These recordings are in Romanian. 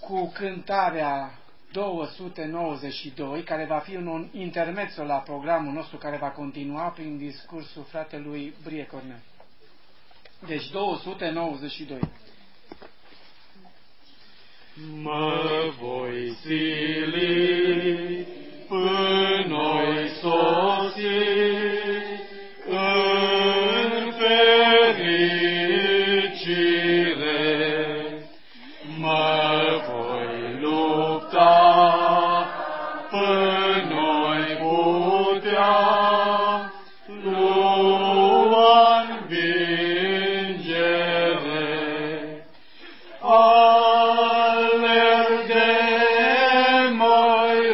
cu cântarea 292, care va fi un intermezzo la programul nostru care va continua prin discursul fratelui Brie Cornel. Deci 292. Mă voi sili până-i sosi în fericire, mă voi lupta până-i putea lua învingere. Alerg de mai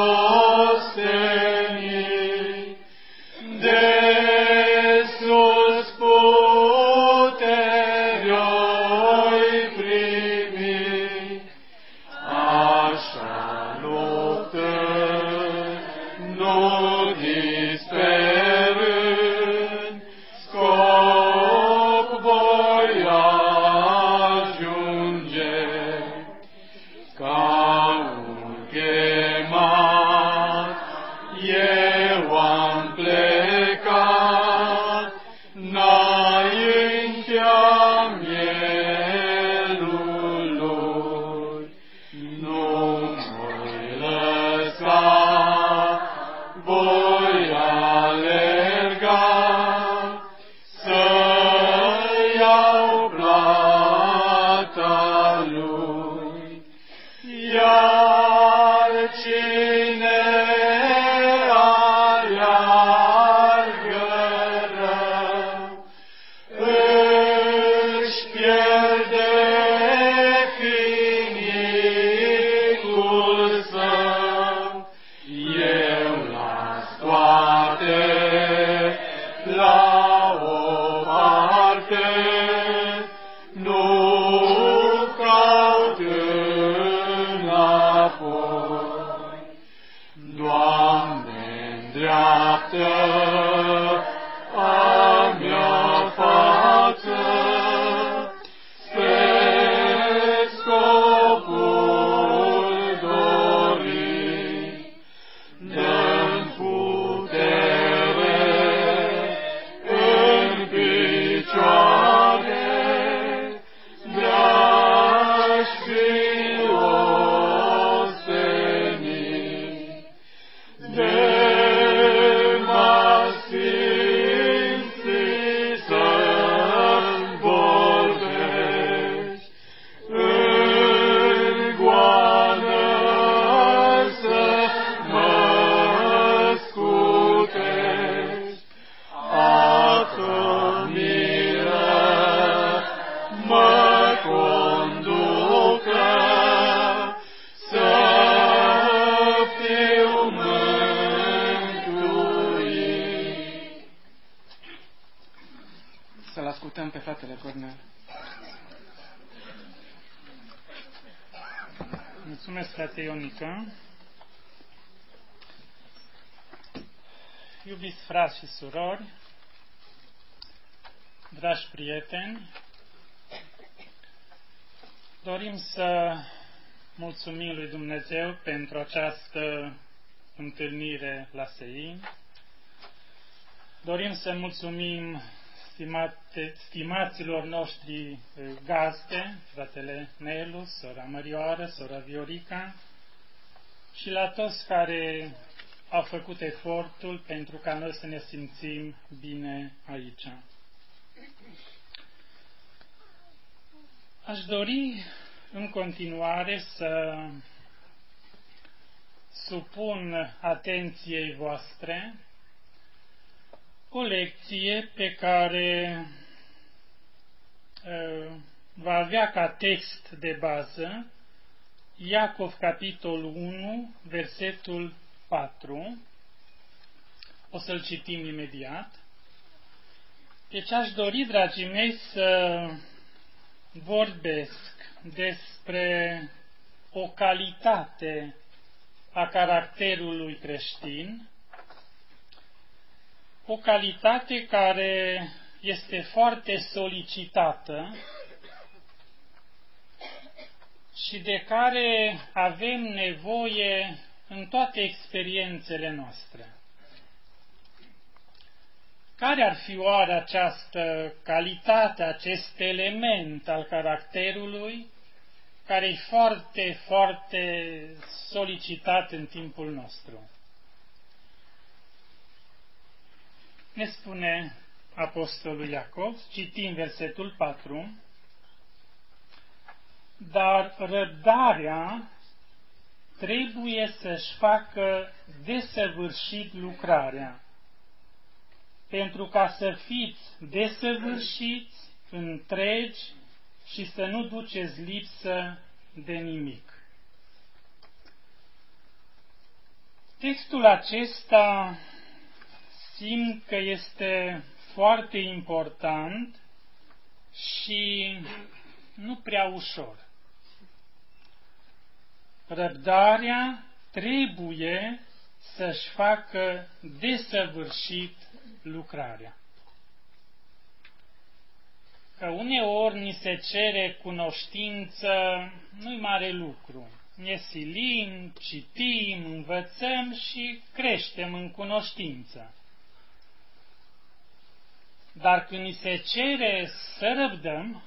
osteni, de sus puterea-i primi, așa luptă, nu disperând, scop voi ajunge, ca un chemat, eu am plecat, înaintea mielului, nu voi lăsa, voi alerga, să iau plata lui. Iar cine aleargă rău, își pierde finicul său. Eu las toate la o parte, nu caut înapoi. Doamne, îndreaptă a mea față spre scopul dorit. Dă-mi putere în picioare, de-aș fi ostenit. De-mă simți să-mi vorbești, în goană să mă scutești. A-tă milă mă conducă, să fiu mântuit. Să-l ascultăm pe fratele Cornel. Mulțumesc, frate Ionica. Iubiți frați și surori, dragi prieteni, dorim să mulțumim lui Dumnezeu pentru această întâlnire la Sein. Dorim să mulțumim stimaților noștri gazde, fratele Nelu, sora Mărioară, sora Viorica, și la toți care au făcut efortul pentru ca noi să ne simțim bine aici. Aș dori în continuare să supun atenției voastre o lecție pe care va avea ca text de bază Iacov, capitolul 1, versetul 4. O să-l citim imediat. Deci aș dori, dragii mei, să vorbesc despre o calitate a caracterului creștin, o calitate care este foarte solicitată și de care avem nevoie în toate experiențele noastre. Care ar fi oare această calitate, acest element al caracterului care e foarte, foarte solicitat în timpul nostru? Ne spune Apostolul Iacov, citim versetul 4, dar răbdarea trebuie să-și facă desăvârșit lucrarea, pentru ca să fiți desăvârșiți, întregi și să nu duceți lipsă de nimic. Textul acesta simt că este foarte important și nu prea ușor. Răbdarea trebuie să-și facă desăvârșit lucrarea. Că uneori ni se cere cunoștință, nu-i mare lucru. Ne silim, citim, învățăm și creștem în cunoștință. Dar când ni se cere să răbdăm,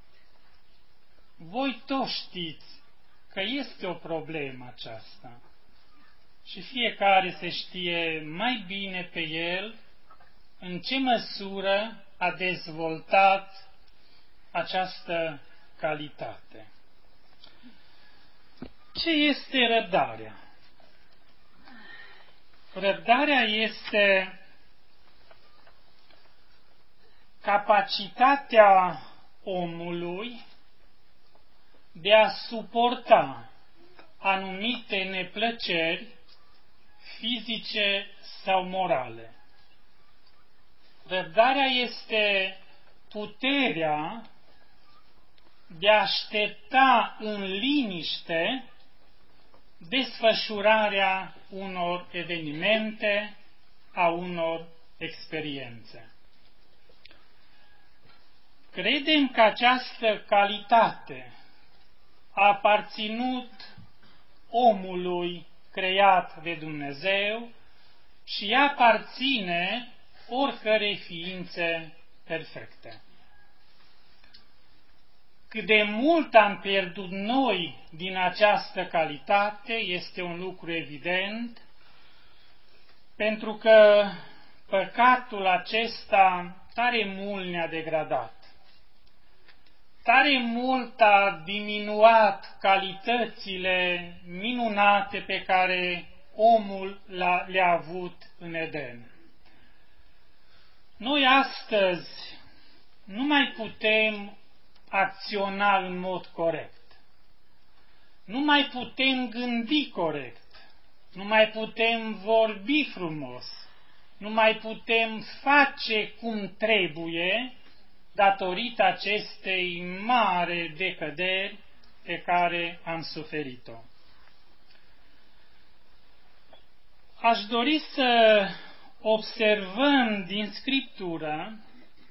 voi toți știți că este o problemă aceasta. Și fiecare se știe mai bine pe el în ce măsură a dezvoltat această calitate. Ce este răbdarea? Răbdarea este capacitatea omului de a suporta anumite neplăceri fizice sau morale. Răbdarea este puterea de a aștepta în liniște desfășurarea unor evenimente, a unor experiențe. Credem că această calitate a aparținut omului creat de Dumnezeu și ea aparține oricărei ființe perfecte. Cât de mult am pierdut noi din această calitate este un lucru evident, pentru că păcatul acesta tare mult ne-a degradat. Tare mult a diminuat calitățile minunate pe care omul le-a avut în Eden. Noi astăzi nu mai putem acționa în mod corect. Nu mai putem gândi corect. Nu mai putem vorbi frumos. Nu mai putem face cum trebuie datorită acestei mari decăderi pe care am suferit-o. Aș dori să observăm din Scriptură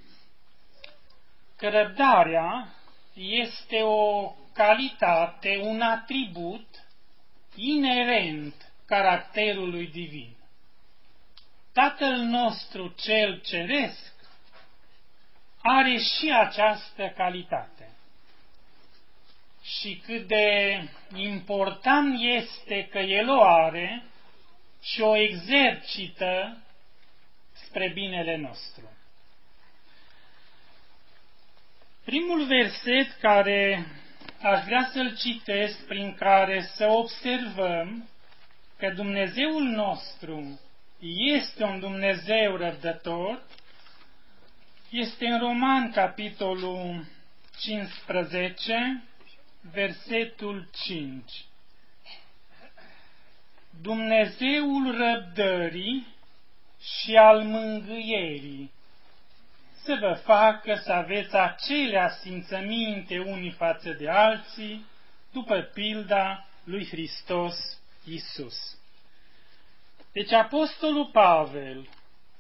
că răbdarea este o calitate, un atribut inerent caracterului divin. Tatăl nostru cel ceresc are și această calitate. Și cât de important este că El o are și o exercită spre binele nostru. Primul verset care aș vrea să-l citesc, prin care să observăm că Dumnezeul nostru este un Dumnezeu răbdător, este în Roman, capitolul 15, versetul 5. Dumnezeul răbdării și al mângâierii să vă facă să aveți aceleași simțăminte unii față de alții, după pilda lui Hristos Iisus. Deci Apostolul Pavel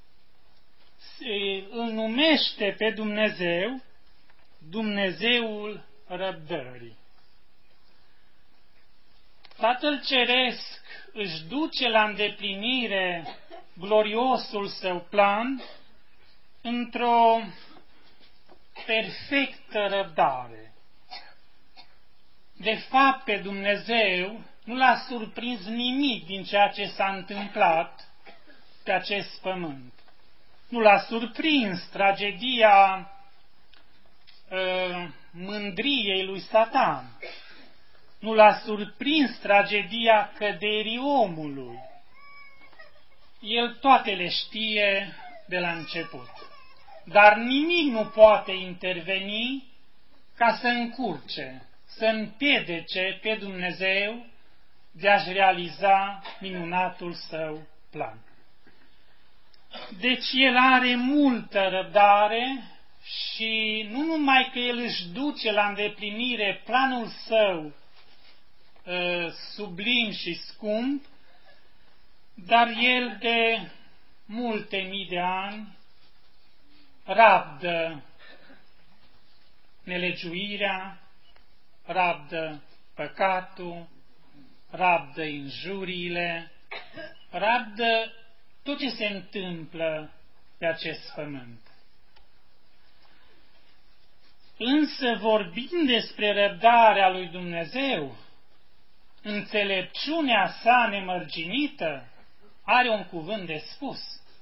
îl numește pe Dumnezeu Dumnezeul răbdării. Tatăl Ceresc își duce la îndeplinire gloriosul său plan într-o perfectă răbdare. De fapt, pe Dumnezeu nu l-a surprins nimic din ceea ce s-a întâmplat pe acest pământ. Nu l-a surprins tragedia mândriei lui Satan. Nu l-a surprins tragedia căderii omului. El toate le știe de la început. Dar nimic nu poate interveni ca să încurce, să împiedece pe Dumnezeu de a-și realiza minunatul său plan. Deci El are multă răbdare și nu numai că El își duce la îndeplinire planul său sublim și scump, dar El de multe mii de ani rabdă nelegiuirea, rabdă păcatul, rabdă injuriile, rabdă tot ce se întâmplă pe acest pământ. Însă, vorbind despre răbdarea lui Dumnezeu, înțelepciunea sa nemărginită are un cuvânt de spus.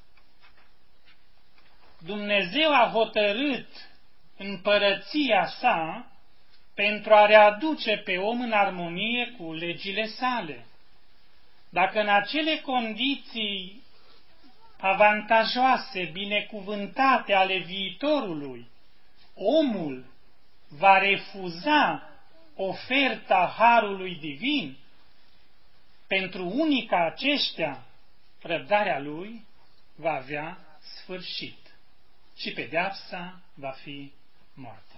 Dumnezeu a hotărât împărăția sa pentru a readuce pe om în armonie cu legile sale. Dacă în acele condiții avantajoase, binecuvântate ale viitorului, omul va refuza oferta harului divin, pentru unii ca aceștia, răbdarea lui va avea sfârșit și pedeapsa va fi moartea.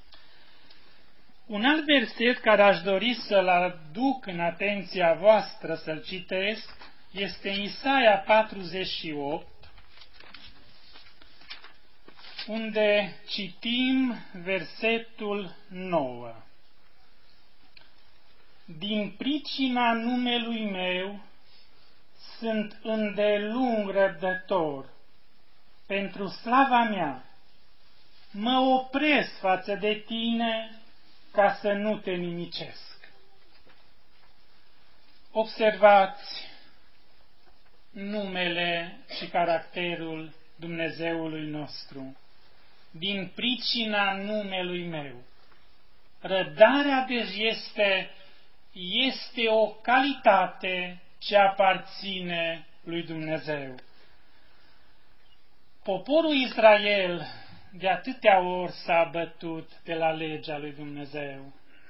Un alt verset care aș dori să-l aduc în atenția voastră, să-l citesc, este Isaia 48, unde citim versetul 9. Din pricina numelui meu sunt îndelung răbdător, pentru slava mea mă opresc față de tine ca să nu te nimicesc. Observați numele și caracterul Dumnezeului nostru. Din pricina numelui meu. Răbdarea deci este o calitate ce aparține lui Dumnezeu. Poporul Israel de atâtea ori s-a bătut de la legea lui Dumnezeu.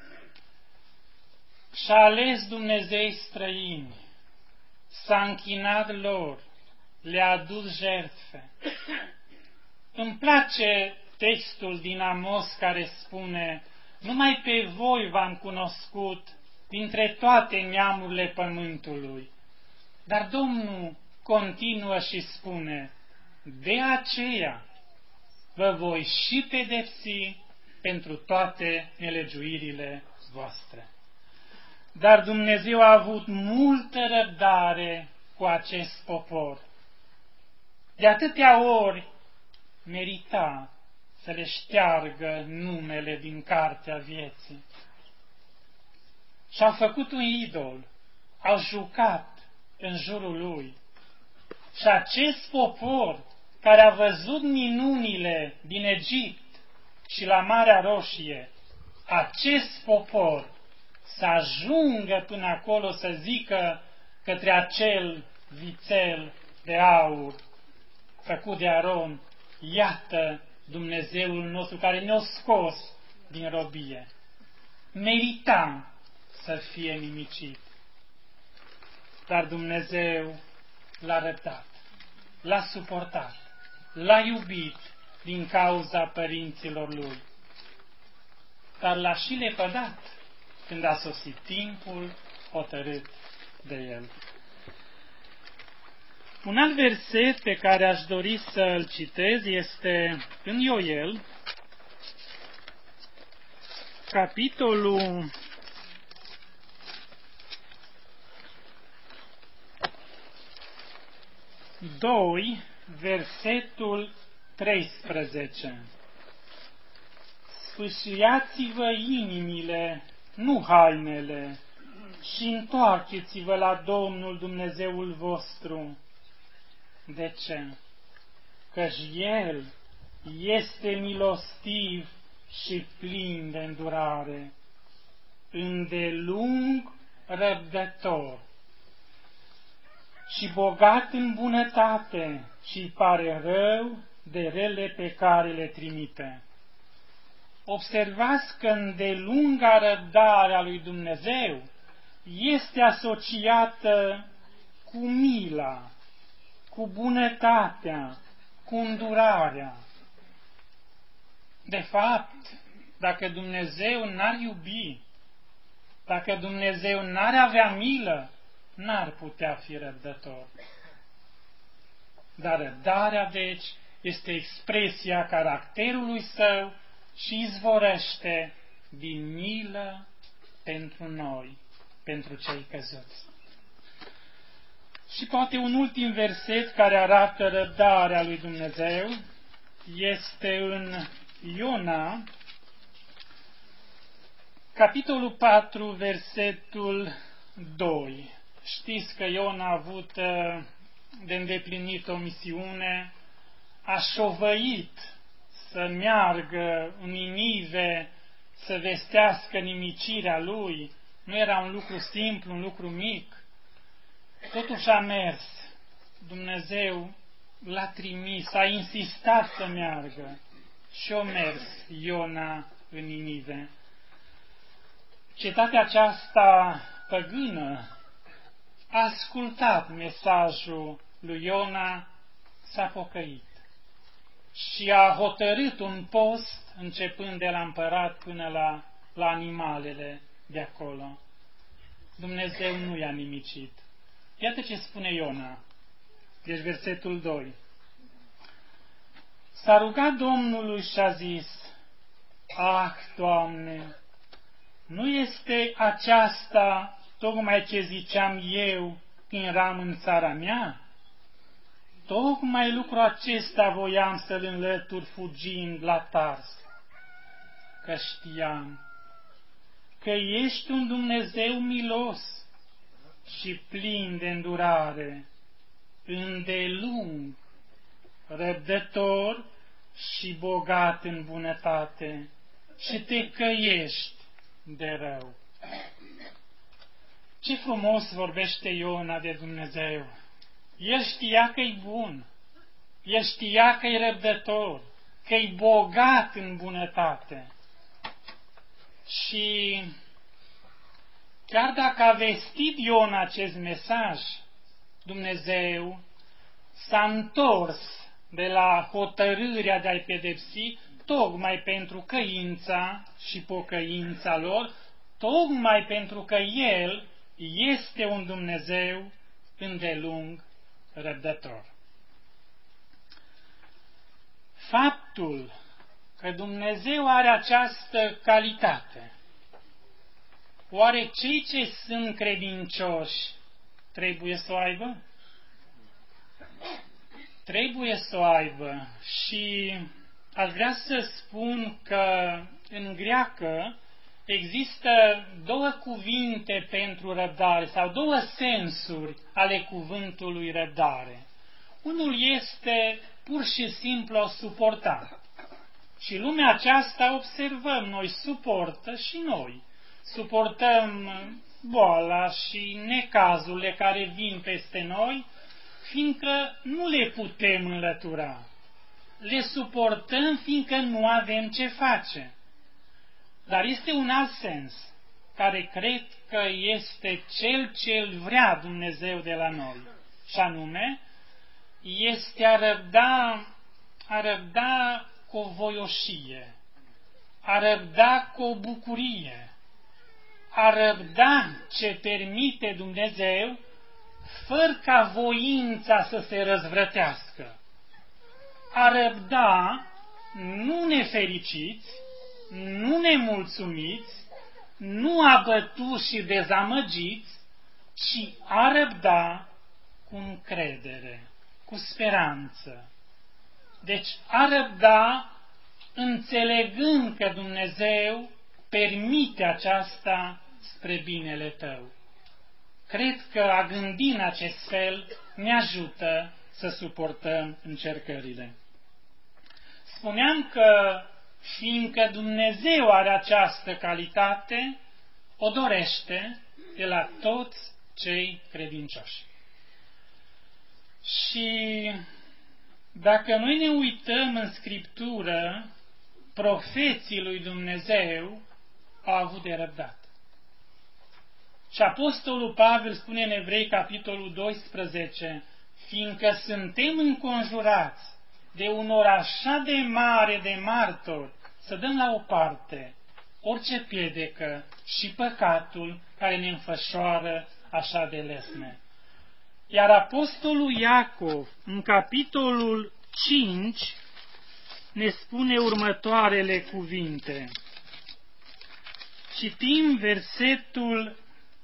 Și-a ales Dumnezei străini, s-a închinat lor, le-a adus jertfe. Îmi place textul din Amos care spune: numai pe voi v-am cunoscut dintre toate neamurile pământului. Dar Domnul continuă și spune: de aceea vă voi și pedepsi pentru toate nelegiuirile voastre. Dar Dumnezeu a avut multă răbdare cu acest popor. De atâtea ori merita să le șteargă numele din cartea vieții. Și-au făcut un idol, au jucat în jurul lui. Și acest popor, care a văzut minunile din Egipt și la Marea Roșie, acest popor să ajungă până acolo să zică către acel vițel de aur făcut de Aron: iată Dumnezeul nostru care ne-a scos din robie. Merita să fie nimicit. Dar Dumnezeu l-a răbdat, l-a suportat, l-a iubit din cauza părinților lui. Dar l-a și lepădat când a sosit timpul hotărât de el. Un alt verset pe care aș dori să-l citez este în Ioel, capitolul 2, versetul 13. Sfâșiați-vă inimile, nu hainele, și întoarceți-vă la Domnul Dumnezeul vostru. De ce? Căci El este milostiv și plin de îndurare, îndelung răbdător și bogat în bunătate, și îi pare rău de rele pe care le trimite. Observați că îndelunga răbdare a lui Dumnezeu este asociată cu mila, cu bunătatea, cu îndurarea. De fapt, dacă Dumnezeu n-ar iubi, dacă Dumnezeu n-ar avea milă, n-ar putea fi răbdător. Dar răbdarea, deci, este expresia caracterului său și izvorăște din milă pentru noi, pentru cei căzuți. Și poate un ultim verset care arată răbdarea lui Dumnezeu este în Iona, capitolul 4, versetul 2. Știți că Iona a avut de îndeplinit o misiune, a șovăit să meargă în Ninive, să vestească nimicirea lui. Nu era un lucru simplu, un lucru mic. Totuși a mers. Dumnezeu l-a trimis, a insistat să meargă și a mers Iona în Ninive. Cetatea aceasta păgână a ascultat mesajul lui Iona, s-a pocăit și a hotărât un post începând de la împărat până la animalele de acolo. Dumnezeu nu i-a nimicit. Iată ce spune Iona, deci versetul 2. S-a rugat Domnului și a zis: Ah, Doamne, nu este aceasta tocmai ce ziceam eu când eram în țara mea? Tocmai lucrul acesta voiam să-l înlătur fugind la Tars, că știam că ești un Dumnezeu milos și plin de îndurare, îndelung, răbdător și bogat în bunătate, și te căiești de rău. Ce frumos vorbește Iona de Dumnezeu! El știa că-i bun, el știa că-i răbdător, că-i bogat în bunătate. Și chiar dacă a vestit Iona acest mesaj, Dumnezeu s-a întors de la hotărârea de a-i pedepsi, tocmai pentru căința și pocăința lor, tocmai pentru că El este un Dumnezeu îndelung răbdător. Faptul că Dumnezeu are această calitate, oare cei ce sunt credincioși trebuie să o aibă? Trebuie să o aibă. Și aș vrea să spun că în greacă există două cuvinte pentru răbdare sau două sensuri ale cuvântului răbdare. Unul este pur și simplu a suporta. Și lumea aceasta, observăm, noi suportă și noi. Suportăm boala și necazurile care vin peste noi, fiindcă nu le putem înlătura. Le suportăm fiindcă nu avem ce face. Dar este un alt sens, care cred că este cel ce vrea Dumnezeu de la noi. Și anume, este a răbda cu o voioșie, a răbda cu o bucurie, a răbda ce permite Dumnezeu, fără ca voința să se răzvrătească. A răbda nu nefericiți, nu nemulțumiți, nu abătuți și dezamăgiți, ci a răbda cu încredere, cu speranță. Deci a răbda înțelegând că Dumnezeu permite aceasta spre binele tău. Cred că a gândi în acest fel ne ajută să suportăm încercările. Spuneam că, fiindcă Dumnezeu are această calitate, o dorește de la toți cei credincioși. Și dacă noi ne uităm în Scriptură, profeții lui Dumnezeu au avut de răbdat. Și Apostolul Pavel spune în Evrei, capitolul 12, fiindcă suntem înconjurați de un număr așa de mare de martori, să dăm la o parte orice piedecă și păcatul care ne înfășoară așa de lesne. Iar Apostolul Iacov, în capitolul 5, ne spune următoarele cuvinte. Citim versetul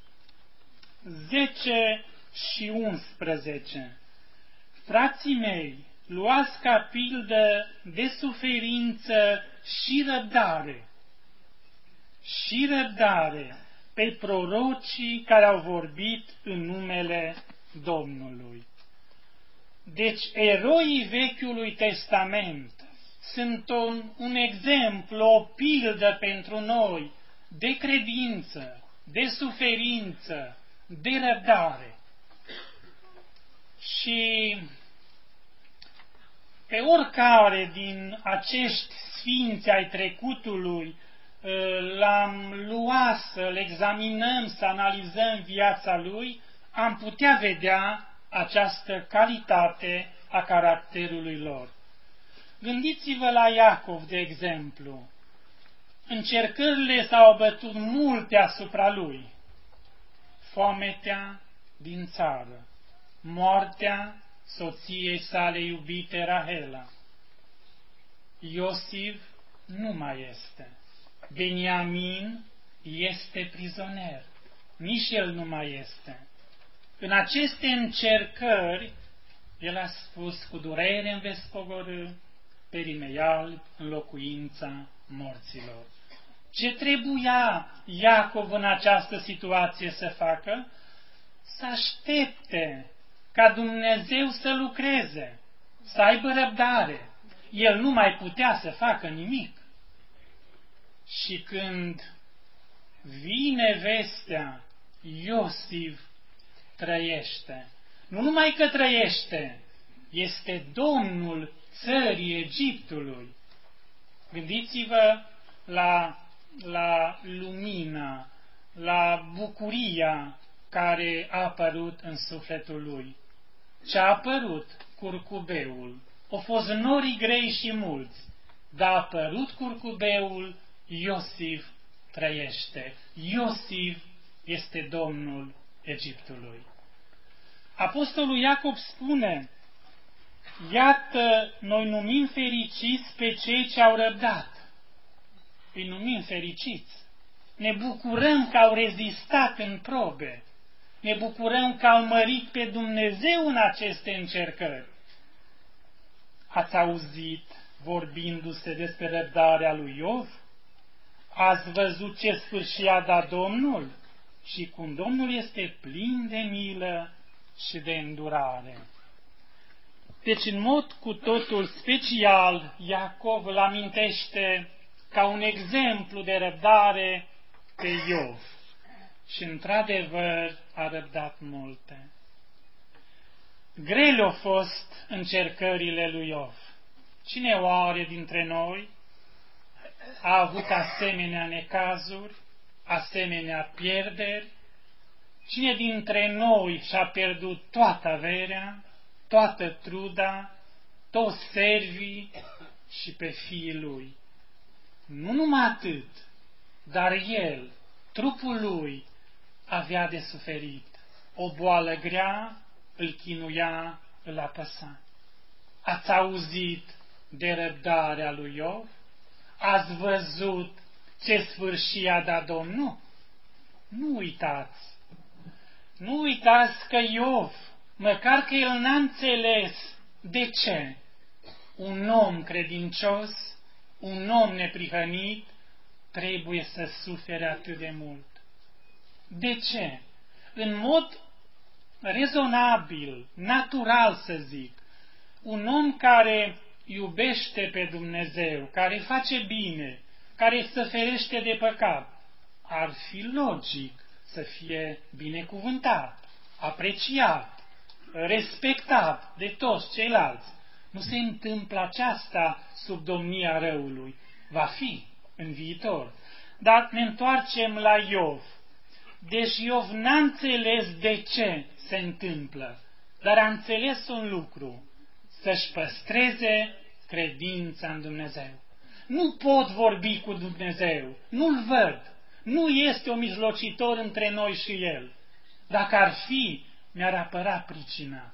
10 și 11. Frații mei, luați ca pildă de suferință și răbdare pe prorocii care au vorbit în numele Domnului. Deci, eroii Vechiului Testament sunt un exemplu, o pildă pentru noi de credință, de suferință, de răbdare. Și pe oricare din acești sfinți ai trecutului l-am luat să-l examinăm, să analizăm viața lui, am putea vedea această calitate a caracterului lor. Gândiți-vă la Iacov, de exemplu. Încercările s-au abătut multe asupra lui. Foametea din țară, moartea soției sale iubite Rahela. Iosif nu mai este. Beniamin este prizonier. Nici el nu mai este. În aceste încercări, el a spus, cu durere îmi veți pogorî perimeial în locuința morților. Ce trebuia Iacov în această situație să facă? Să aștepte ca Dumnezeu să lucreze, să aibă răbdare. El nu mai putea să facă nimic. Și când vine vestea, Iosif trăiește. Nu numai că trăiește, este Domnul țării Egiptului. Gândiți-vă la lumina, la bucuria care a apărut în sufletul lui. Ce a apărut? Curcubeul. Au fost norii grei și mulți, dar a apărut curcubeul, Iosif trăiește. Iosif este Domnul Egiptului. Apostolul Iacob spune, iată, noi numim fericiți pe cei ce au răbdat. Îi numim fericiți. Ne bucurăm că au rezistat în probe. Ne bucurăm că au mărit pe Dumnezeu în aceste încercări. Ați auzit vorbindu-se despre răbdarea lui Iov? Ați văzut ce sfârșit a dat Domnul? Și cum Domnul este plin de milă și de îndurare. Deci, în mod cu totul special, Iacov îl amintește ca un exemplu de răbdare pe Iov. Și, într-adevăr, a răbdat multe. Grele au fost încercările lui Iov. Cine oare dintre noi a avut asemenea necazuri, asemenea pierderi? Cine dintre noi și-a pierdut toată averea, toată truda, toți servii și pe fiii lui? Nu numai atât, dar el, trupul lui, avea de suferit. O boală grea îl chinuia, îl apăsa. Ați auzit de răbdarea lui Iov? Ați văzut ce sfârșit a dat Domnul? Nu uitați! Nu uitați că Iov măcar că el n-a înțeles de ce un om credincios, un om neprihănit, trebuie să sufere atât de mult. De ce? În mod rezonabil, natural să zic, un om care iubește pe Dumnezeu, care face bine, care se ferește de păcat, ar fi logic să fie binecuvântat, apreciat, respectat de toți ceilalți. Nu se întâmplă aceasta sub domnia răului. Va fi în viitor. Dar ne întoarcem la Iov. Deci Iov n-a înțeles de ce se întâmplă, dar a înțeles un lucru, să-și păstreze credința în Dumnezeu. Nu pot vorbi cu Dumnezeu, nu-L văd, nu este un mijlocitor între noi și El. Dacă ar fi, mi-ar apăra pricina.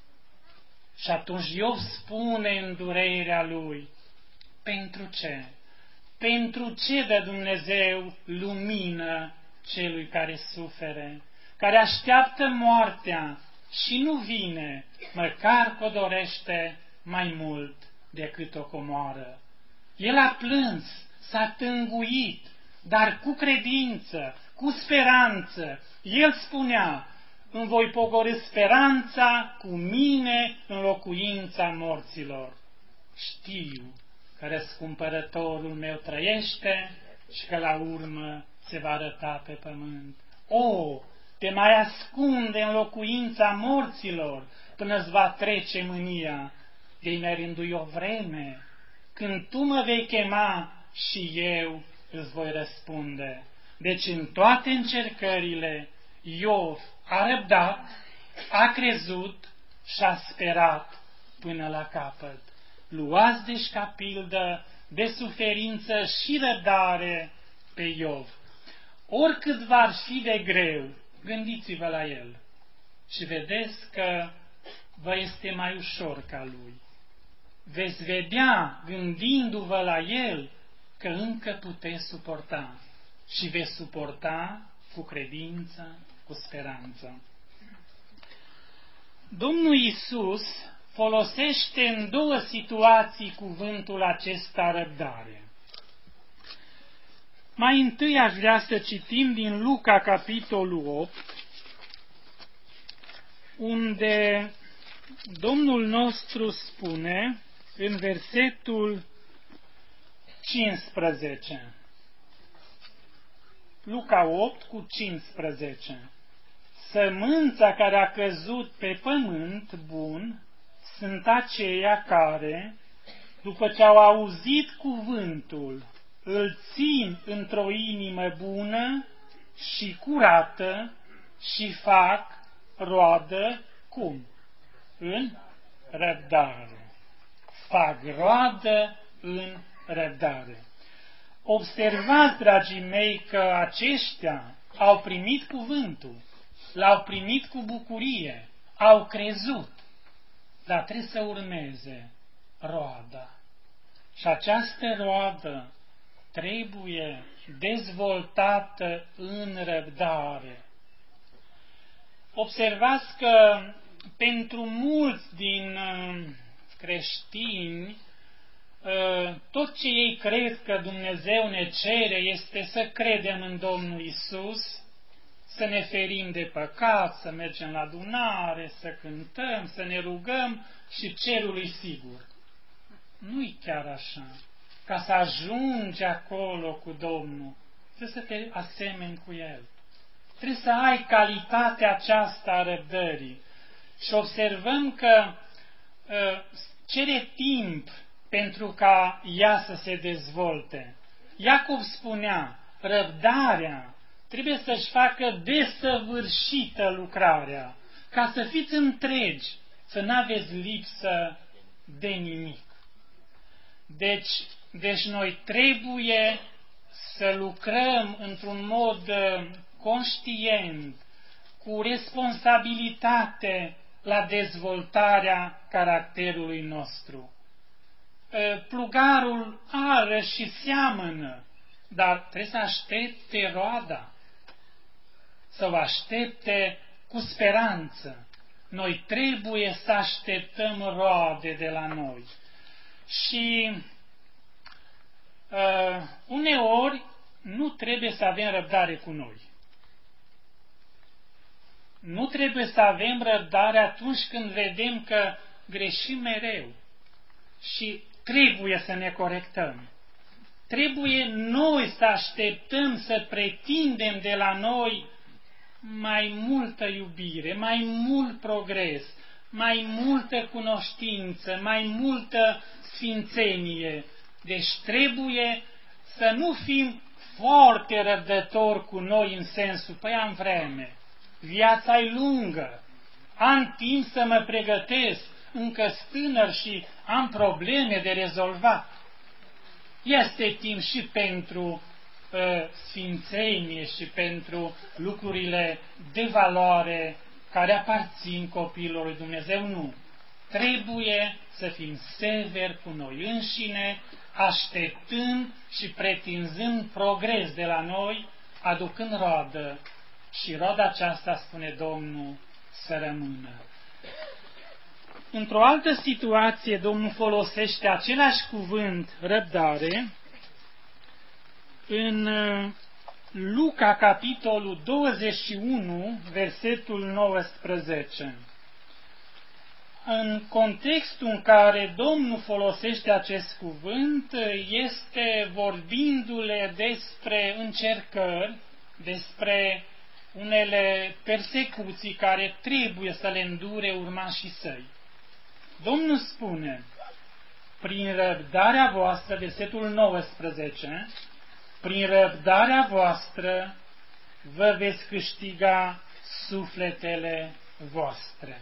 Și atunci Iov spune în durerea lui, pentru ce? Pentru ce dă Dumnezeu lumină celui care sufere, care așteaptă moartea și nu vine, măcar că o dorește mai mult decât o comoară. El a plâns, s-a tânguit, dar cu credință, cu speranță. El spunea, îmi voi pogorî speranța cu mine în locuința morților. Știu că răscumpărătorul meu trăiește și că la urmă se va arăta pe pământ. O, te mai ascunde în locuința morților până-ți va trece mânia. De-i merându-i o vreme, când tu mă vei chema și eu îți voi răspunde. Deci în toate încercările, Iov a răbdat, a crezut și a sperat până la capăt. Luați deci ca pildă de suferință și răbdare pe Iov. Oricât va fi de greu, gândiți-vă la el și vedeți că vă este mai ușor ca lui. Veți vedea, gândindu-vă la el, că încă puteți suporta și veți suporta cu credință, cu speranță. Domnul Iisus folosește în două situații cuvântul acesta răbdare. Mai întâi aș vrea să citim din Luca, capitolul 8, unde Domnul nostru spune în versetul 15. Luca 8 cu 15. Sămânța care a căzut pe pământ bun sunt aceia care, după ce au auzit cuvântul, îl țin într-o inimă bună și curată și fac roadă cum? În răbdare. Fac roadă în răbdare. Observați, dragii mei, că aceștia au primit cuvântul, l-au primit cu bucurie, au crezut, dar trebuie să urmeze roada. Și această roadă trebuie dezvoltată în răbdare. Observați că pentru mulți din creștini, tot ce ei cred că Dumnezeu ne cere este să credem în Domnul Isus, să ne ferim de păcat, să mergem la adunare, să cântăm, să ne rugăm și cerul e sigur. Nu-i chiar așa. Ca să ajungi acolo cu Domnul, trebuie să te asemeni cu El. Trebuie să ai calitatea aceasta a răbdării. Și observăm că cere timp pentru ca ea să se dezvolte. Iacov spunea, răbdarea trebuie să-și facă desăvârșită lucrarea, ca să fiți întregi, să n-aveți lipsă de nimic. Deci noi trebuie să lucrăm într-un mod conștient, cu responsabilitate la dezvoltarea caracterului nostru. Plugarul ară și seamănă, dar trebuie să aștepte roada, să o aștepte cu speranță. Noi trebuie să așteptăm roade de la noi. Și uneori nu trebuie să avem răbdare cu noi. Nu trebuie să avem răbdare atunci când vedem că greșim mereu și trebuie să ne corectăm. Trebuie noi să așteptăm, să pretindem de la noi mai multă iubire, mai mult progres, mai multă cunoștință, mai multă sfințenie. Deci trebuie să nu fim foarte răbdători cu noi în sensul, păi am vreme, viața e lungă, am timp să mă pregătesc, încă tânăr și am probleme de rezolvat. Este timp și pentru sfințenie și pentru lucrurile de valoare care aparțin copilului lui Dumnezeu. Nu. Trebuie să fim severi cu noi înșine, așteptând și pretinzând progres de la noi, aducând roadă. Și roada aceasta, spune Domnul, să rămână. Într-o altă situație, Domnul folosește același cuvânt, răbdare, în Luca, capitolul 21, versetul 19. În contextul în care Domnul folosește acest cuvânt, este vorbindu-le despre încercări, despre unele persecuții care trebuie să le îndure urmașii săi. Domnul spune, prin răbdarea voastră, versetul 19, prin răbdarea voastră vă veți câștiga sufletele voastre.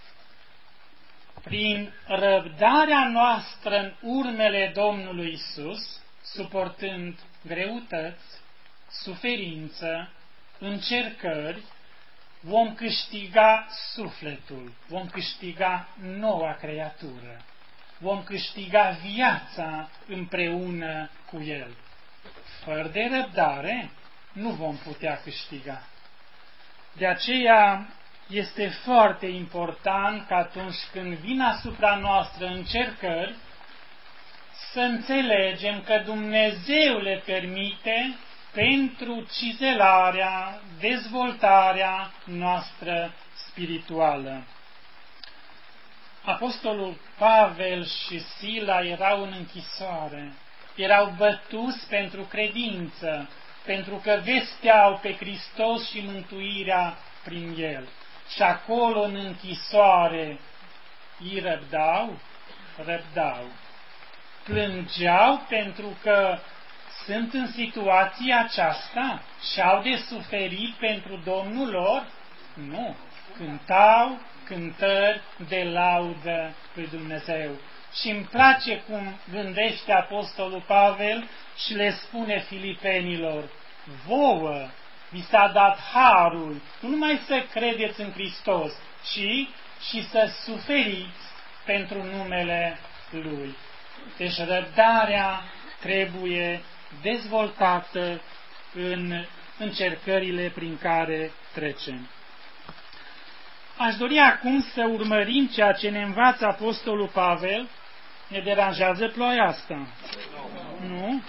Prin răbdarea noastră în urmele Domnului Isus, suportând greutăți, suferință, încercări, vom câștiga sufletul, vom câștiga noua creatură, vom câștiga viața împreună cu El. Fără de răbdare nu vom putea câștiga. De aceea este foarte important că atunci când vin asupra noastră încercări, să înțelegem că Dumnezeu le permite pentru cizelarea, dezvoltarea noastră spirituală. Apostolul Pavel și Sila erau în închisoare, erau bătuți pentru credință, pentru că vesteau pe Hristos și mântuirea prin El. Și acolo în închisoare îi răbdau. Plângeau pentru că sunt în situația aceasta și au de suferit pentru Domnul lor? Nu. Cântau cântări de laudă lui Dumnezeu. Și îmi place cum gândește Apostolul Pavel și le spune filipenilor, vouă vi s-a dat harul, nu numai să credeți în Hristos, ci și să suferiți pentru numele Lui. Deci răbdarea trebuie dezvoltată în încercările prin care trecem. Aș dori acum să urmărim ceea ce ne învață Apostolul Pavel. Ne deranjează ploaia asta? Nu?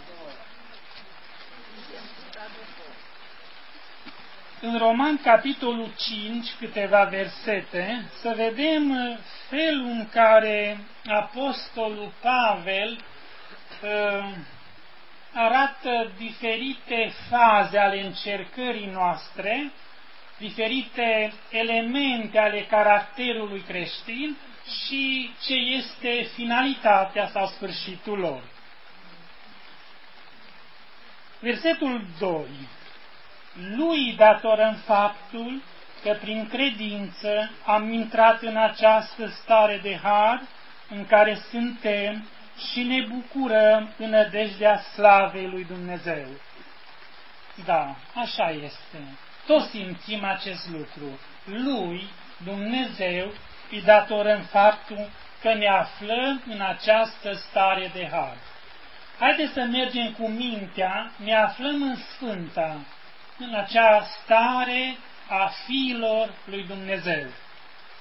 În Roman, capitolul 5, câteva versete, să vedem felul în care Apostolul Pavel arată diferite faze ale încercării noastre, diferite elemente ale caracterului creștin și ce este finalitatea sau sfârșitul lor. Versetul 2. Lui datorăm faptul că prin credință am intrat în această stare de har în care suntem și ne bucurăm în nădejdea slavei lui Dumnezeu. Da, așa este. Toți simțim acest lucru. Lui, Dumnezeu, îi datorăm faptul că ne aflăm în această stare de har. Haideți să mergem cu mintea, ne aflăm în Sfânta, în acea stare a fiilor lui Dumnezeu.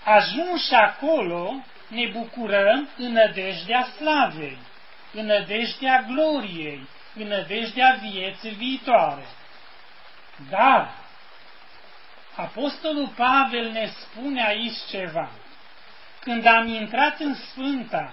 Ajunși acolo, ne bucurăm în nădejdea slavei, în nădejdea gloriei, în nădejdea vieții viitoare. Dar Apostolul Pavel ne spune aici ceva. Când am intrat în Sfânta,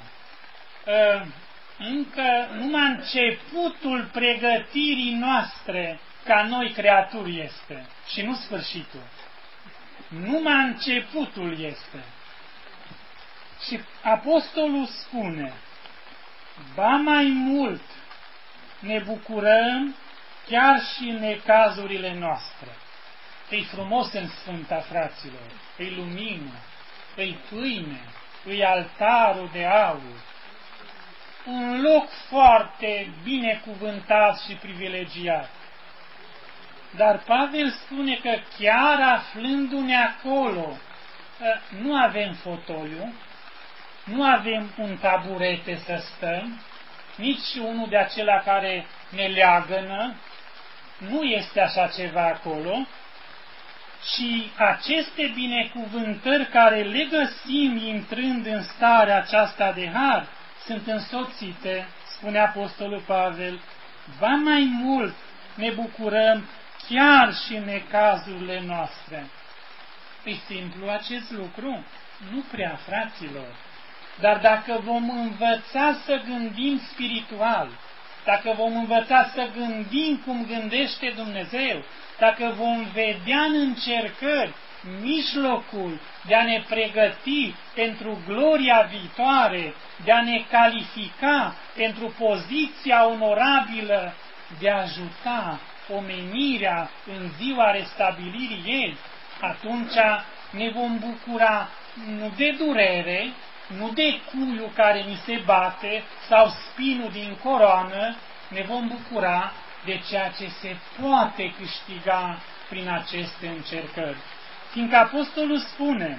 încă numai începutul pregătirii noastre ca noi creaturi este și nu sfârșitul. Numai începutul este. Și Apostolul spune, ba mai mult ne bucurăm chiar și în necazurile noastre. E frumos în Sfânta, fraților, e lumină, e pâine, e altarul de aur. Un loc foarte binecuvântat și privilegiat. Dar Pavel spune că chiar aflându-ne acolo, nu avem fotoliu, nu avem un taburete să stăm, nici unul de acela care ne leagănă, nu este așa ceva acolo, și aceste binecuvântări care le găsim intrând în starea aceasta de har, sunt însoțite, spune Apostolul Pavel, ba mai mult ne bucurăm chiar și în necazurile noastre. E simplu acest lucru? Nu prea, fraților. Dar dacă vom învăța să gândim spiritual, dacă vom învăța să gândim cum gândește Dumnezeu, dacă vom vedea în încercări mijlocul de a ne pregăti pentru gloria viitoare, de a ne califica pentru poziția onorabilă de a ajuta omenirea în ziua restabilirii ei, atunci ne vom bucura nu de durere, nu de cuiul care ni se bate sau spinul din coroană, ne vom bucura de ceea ce se poate câștiga prin aceste încercări. Fiindcă Apostolul spune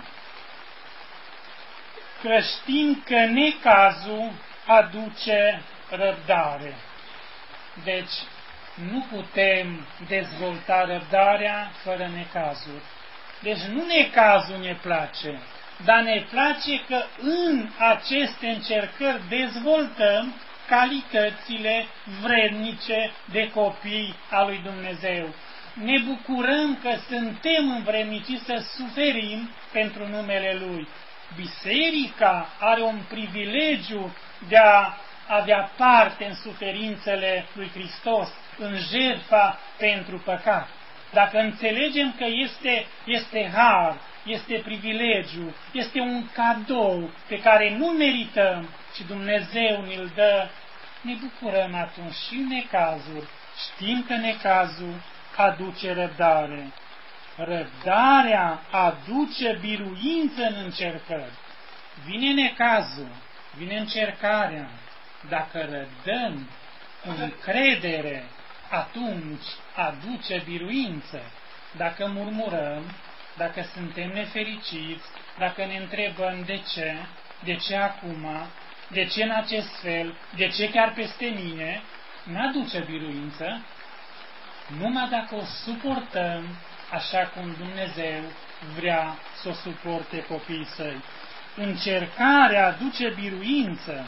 că știm că necazul aduce răbdare. Deci, nu putem dezvolta răbdarea fără necazuri. Deci nu necazul ne place, dar ne place că în aceste încercări dezvoltăm calitățile vrednice de copii al lui Dumnezeu. Ne bucurăm că suntem învredniciți să suferim pentru numele Lui. Biserica are un privilegiu de a avea parte în suferințele lui Hristos, în jertfa pentru păcat. Dacă înțelegem că este har, este privilegiu, este un cadou pe care nu merităm și Dumnezeu ne-l dă, ne bucurăm atunci și în necazuri. Știm că necazul aduce răbdare. Răbdarea aduce biruință în încercări. Vine necazul, vine încercarea. Dacă răbdăm cu încredere, atunci aduce biruință. Dacă murmurăm, dacă suntem nefericiți, dacă ne întrebăm de ce acum, de ce în acest fel, de ce chiar peste mine, n-aduce biruință, numai dacă o suportăm așa cum Dumnezeu vrea să o suporte copiii săi. Încercarea aduce biruință.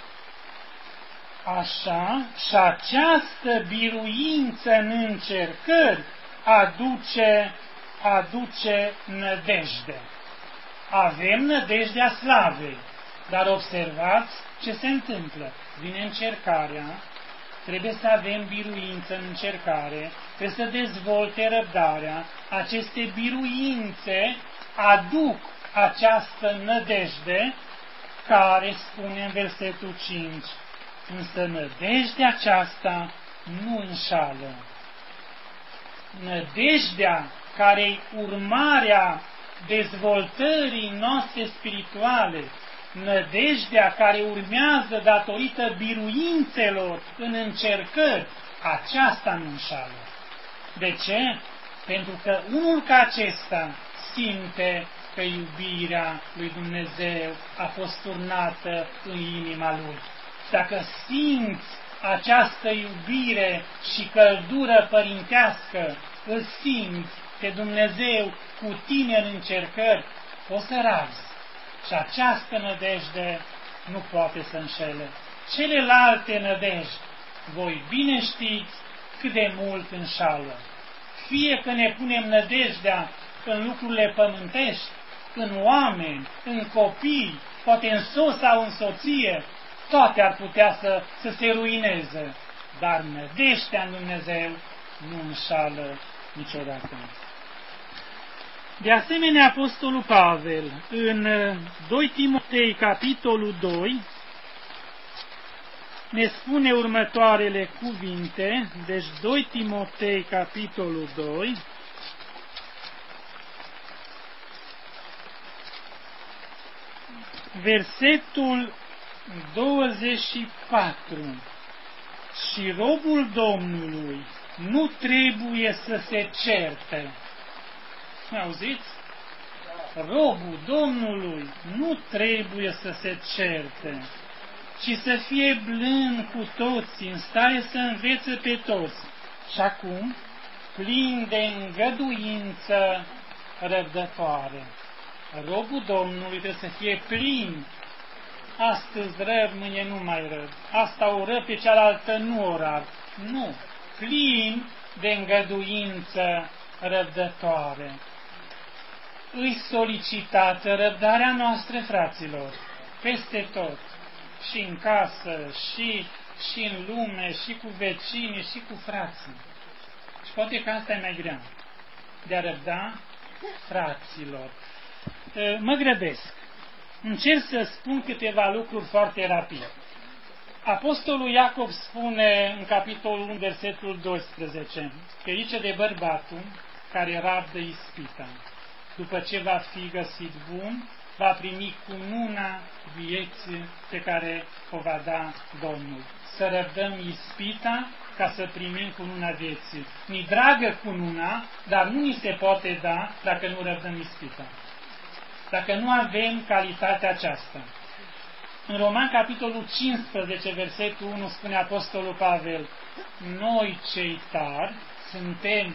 Așa, și această biruință în încercări aduce nădejde. Avem nădejdea slavei, dar observați ce se întâmplă. Vine încercarea, trebuie să avem biruință în încercare, trebuie să dezvolte răbdarea. Aceste biruințe aduc această nădejde care spune în versetul 5, însă nădejdea aceasta nu înșală. Nădejdea care-i urmarea dezvoltării noastre spirituale, nădejdea care urmează datorită biruințelor în încercări, aceasta nu înșală. De ce? Pentru că unul ca acesta simte că iubirea lui Dumnezeu a fost turnată în inima lui. Dacă simți această iubire și căldură părintească, îl simți pe Dumnezeu cu tine în încercări, poți să razi. Și această nădejde nu poate să înșele. Celelalte nădejde, voi bine știți cât de mult înșală. Fie că ne punem nădejdea în lucrurile pământești, în oameni, în copii, poate în soț sau în soție, toate ar putea să se ruineze. Dar nădejdea în Dumnezeu nu înșală niciodată. De asemenea, Apostolul Pavel, în 2 Timotei, capitolul 2, ne spune următoarele cuvinte, deci 2 Timotei, capitolul 2, versetul 24. Și robul Domnului nu trebuie să se certe. Auziți? Robul Domnului nu trebuie să se certe, ci să fie blând cu toți, în stare să învețe pe toți. Și acum, plin de îngăduință răbdătoare. Robul Domnului trebuie să fie plin. Astăzi răb, mâine nu mai răb. Asta o răb, pe cealaltă nu o rab. Nu. Plin de îngăduință răbdătoare. Îi solicitată răbdarea noastră, fraților, peste tot. Și în casă, și în lume, și cu vecinii, și cu frații. Și poate că asta e mai grea. De a răbda fraților. Mă grăbesc. Încerc să spun câteva lucruri foarte rapid. Apostolul Iacov spune în capitolul 1, versetul 12, ferice de bărbatul care rabdă ispita. După ce va fi găsit bun, va primi cununa vieții pe care o va da Domnul. Să răbdăm ispita ca să primim cununa vieții. Ni dragă cununa, dar nu ni se poate da dacă nu răbdăm ispita. Dacă nu avem calitatea aceasta. În Roman, capitolul 15, versetul 1, spune Apostolul Pavel, noi cei tari suntem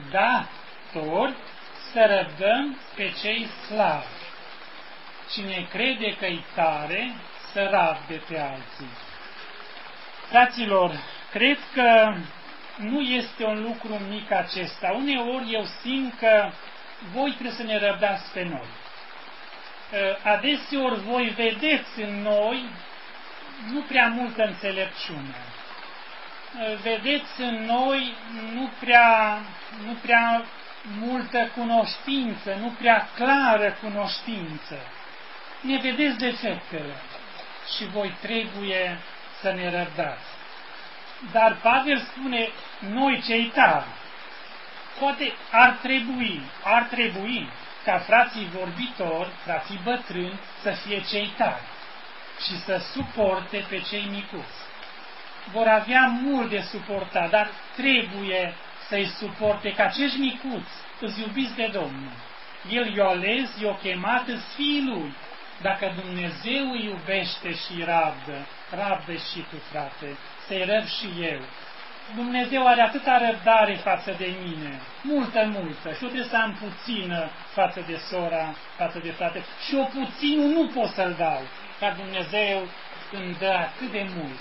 datori să răbdăm pe cei slabi. Cine crede că-i tare, să rabde pe alții. Fraților, cred că nu este un lucru mic acesta. Uneori eu simt că voi trebuie să ne răbdați pe noi. Adeseori voi vedeți în noi nu prea multă înțelepciune. Vedeți în noi nu prea multă cunoștință, nu prea clară cunoștință. Ne vedeți defectele și voi trebuie să ne răbdați. Dar Pavel spune, noi cei tari, poate ar trebui ca frații vorbitori, frații bătrâni, să fie cei tari și să suporte pe cei micuți. Vor avea mult de suportat, dar trebuie să-i suporte, că acești micuți îți iubiți de Domnul. El i-a ales, i-a chemat, îți fiii Lui. Dacă Dumnezeu îi iubește și rabdă și tu, frate, să-i răb și eu. Dumnezeu are atâta răbdare față de mine, multă, și eu trebuie să am puțină față de sora, față de frate, și o puținul nu pot să-l dau, dar Dumnezeu îmi dă atât de mult.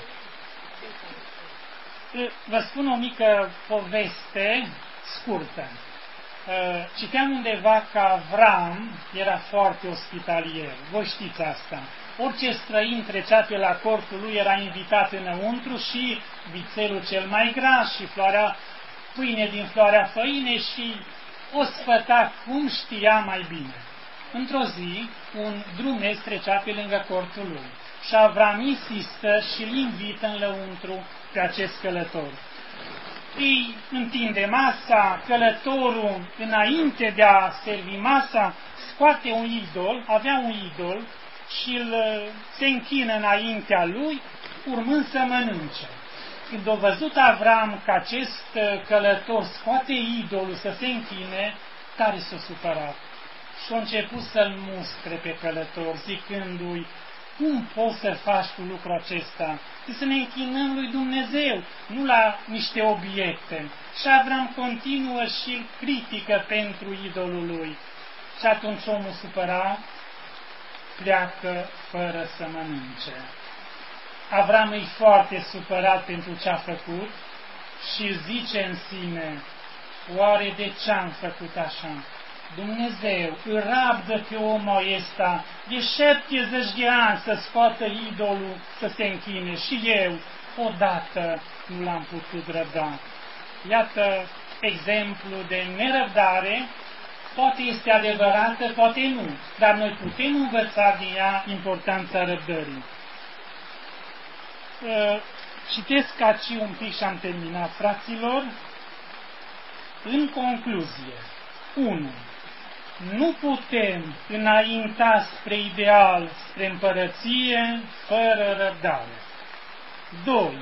Vă spun o mică poveste scurtă. Citeam undeva că Avram era foarte ospitalier. Voi știți asta. Orice străin trecea pe la cortul lui era invitat înăuntru și vițelul cel mai gras și pâine din floarea făinei și o sfăta cum știa mai bine. Într-o zi, un drumeț trecea pe lângă cortul lui și Avram insistă și îl invită înăuntru pe acest călător. Îi întinde masa, călătorul, înainte de a servi masa, scoate un idol, avea un idol, și se închină înaintea lui, urmând să mănânce. Când a văzut Avram că acest călător scoate idolul să se închine, tare s-a supărat. Și a început să-l mustre pe călător, zicându-i, cum poți să faci tu lucrul acesta? Să ne închinăm lui Dumnezeu, nu la niște obiecte. Și Avram continuă și îl critică pentru idolul lui. și atunci omul supărat pleacă fără să mănânce. Avram e foarte supărat pentru ce a făcut și zice în sine, oare de ce am făcut așa? Dumnezeu îl rabdă pe omul ăsta de 70 de ani să scoată idolul să se închine și eu odată nu l-am putut răbda. Iată exemplu de nerăbdare, poate este adevărată, poate nu, dar noi putem învăța din ea importanța răbdării. Citesc aici un pic și am terminat, fraților. În concluzie, 1. Nu putem înainta spre ideal, spre împărăție, fără răbdare. 2.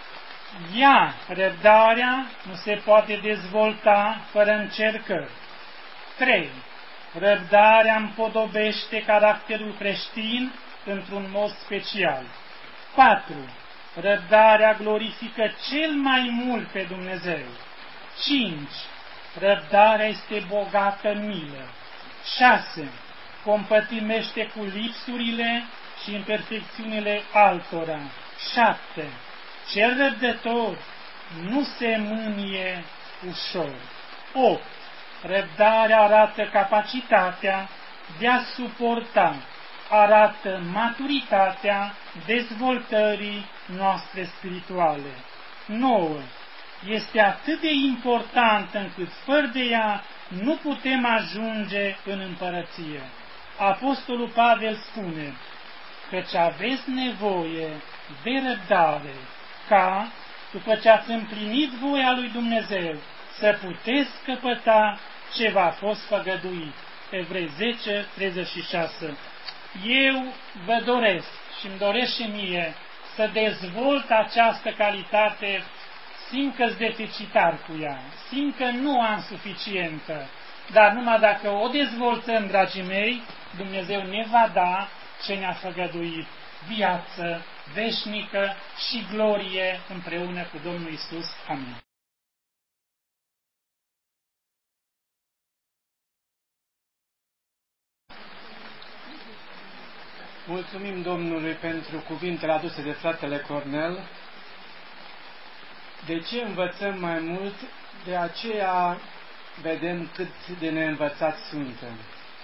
Răbdarea nu se poate dezvolta fără încercări. 3. Răbdarea împodobește caracterul creștin într-un mod special. 4. Răbdarea glorifică cel mai mult pe Dumnezeu. 5. Răbdarea este bogată în milă. 6. Compătimește cu lipsurile și imperfecțiunile altora. 7. Cel răbdător nu se mânie ușor. 8. Răbdarea arată capacitatea de a suporta, arată maturitatea dezvoltării noastre spirituale. 9. Este atât de importantă încât fără de ea nu putem ajunge în împărăție. Apostolul Pavel spune, căci aveți nevoie de răbdare, ca, după ce ați împlinit voia lui Dumnezeu, să puteți căpăta ce v-a fost făgăduit. Evrei 10:36. Eu vă doresc și îmi doresc și mie să dezvolt această calitate. Simt că-s deficitar cu ea, simt că nu am suficientă, dar numai dacă o dezvoltăm, dragii mei, Dumnezeu ne va da ce ne-a făgăduit, viață veșnică și glorie împreună cu Domnul Iisus. Amin. Mulțumim Domnului pentru cuvintele aduse de fratele Cornel. De ce învățăm mai mult, de aceea vedem cât de neînvățați suntem.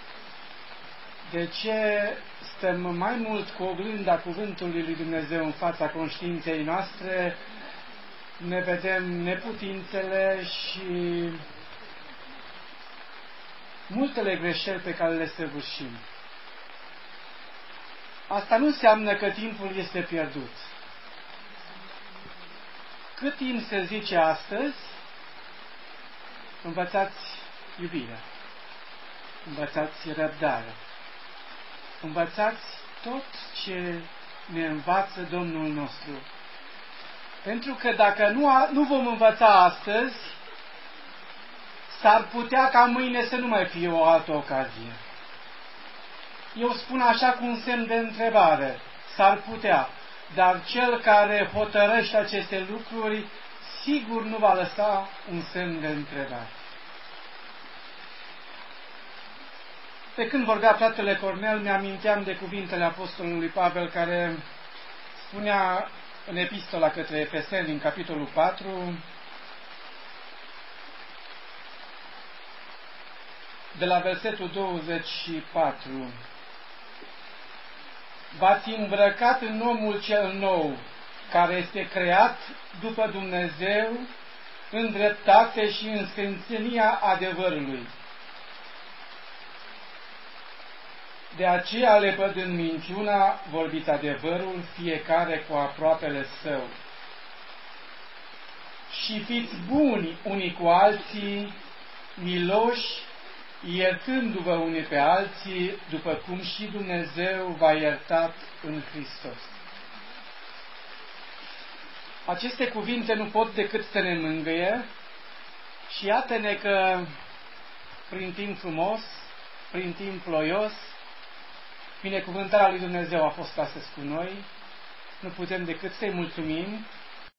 De ce stăm mai mult cu oglinda cuvântului lui Dumnezeu în fața conștiinței noastre, ne vedem neputințele și multele greșeli pe care le săvârșim. Asta nu înseamnă că timpul este pierdut. Cât timp se zice astăzi, învățați iubirea, învățați răbdarea, învățați tot ce ne învață Domnul nostru. Pentru că dacă nu vom învăța astăzi, s-ar putea ca mâine să nu mai fie o altă ocazie. Eu spun așa cu un semn de întrebare, s-ar putea, dar cel care hotărăște aceste lucruri, sigur nu va lăsa un semn de întrebare. Pe când vorbea fratele Cornel, mi-aminteam de cuvintele apostolului Pavel, care spunea în epistola către Efeseni, în capitolul 4, de la versetul 24, v-ați îmbrăcat în omul cel nou, care este creat după Dumnezeu, în dreptate și în sfințenia adevărului. De aceea, lepădând minciuna, vorbiți adevărul, fiecare cu aproapele său. Și fiți buni unii cu alții, miloși, iertându-vă unii pe alții, după cum și Dumnezeu v-a iertat în Hristos. Aceste cuvinte nu pot decât să ne mângâie și iată-ne că prin timp frumos, prin timp ploios, binecuvântarea lui Dumnezeu a fost astăzi cu noi, nu putem decât să-i mulțumim